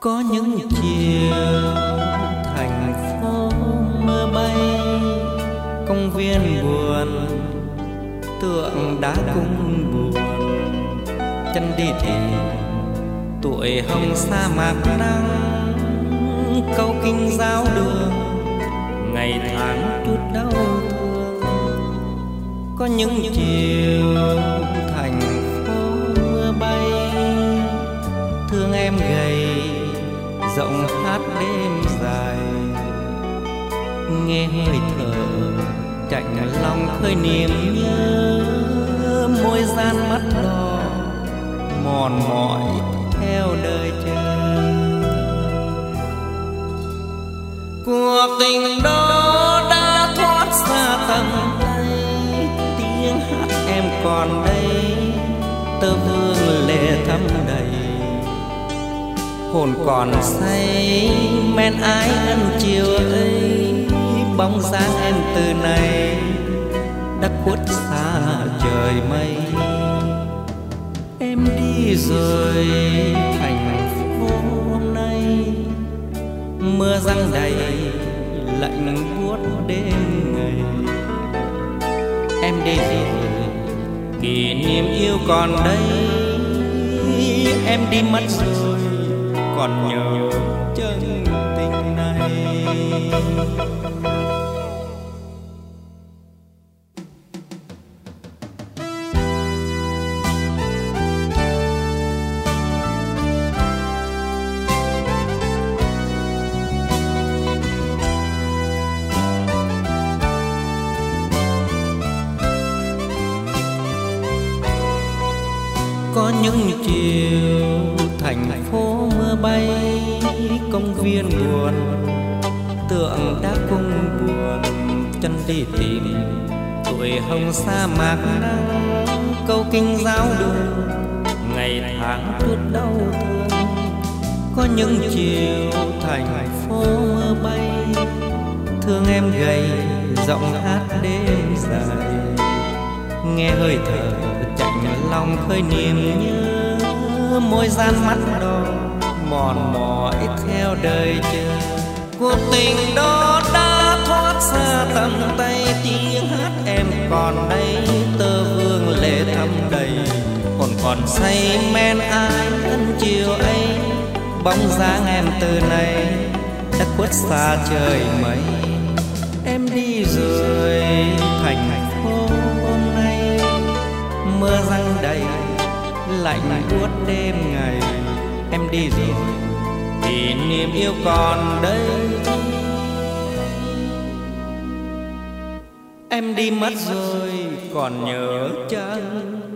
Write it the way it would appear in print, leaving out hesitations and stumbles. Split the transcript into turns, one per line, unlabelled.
Có những chiều thành phố mưa bay, công viên buồn, tượng đá cũng buồn. Chân đi thì tuổi hồng sa mạc nắng, câu kinh giáo đường, ngày tháng chút đau thương. Có những chiều thành phố mưa bay, thương em gầy giọng hát đêm dài, nghe hơi thở chạnh lòng khơi niềm nhớ. Môi gian mắt đỏ mòn mỏi theo đời chờ. Cuộc tình đó đã thoát xa tầm tay, tiếng hát em còn đây, tơ vương lệ thấm đầy. Hồn còn say men ái ân chiều ấy, bóng dáng em từ nay đã khuất xa trời mây. Em đi rồi thành phố hôm nay, mưa giăng đầy lạnh buốt đêm ngày. Em đi rồi kỷ niệm yêu còn đây, em đi mất rồi còn nhớ chân tình này. Có những chiều thành phố mưa bay, công viên buồn, tượng đá cung buồn. Chân đi tìm tuổi hồng sa mạc nắng, câu kinh giáo đường, ngày tháng chút đau thương. Có những chiều thành phố mưa bay, thương em gầy giọng hát đêm dài, nghe hơi thở chạnh lòng khơi niềm nhớ. Môi gian mắt đỏ mòn mỏi theo đời chờ. Cuộc tình đó đã thoát xa tầm tay, tiếng hát em còn đây, tơ vương lệ thấm đầy. Hồn còn say men ái ân chiều ấy, bóng dáng em từ nay đã khuất xa trời mây. Em đi rồi thành phố hôm nay, mưa giăng đầy lạnh buốt đêm ngày. Em đi rồi kỷ niệm yêu còn đây, em đi mất rồi còn nhớ chăng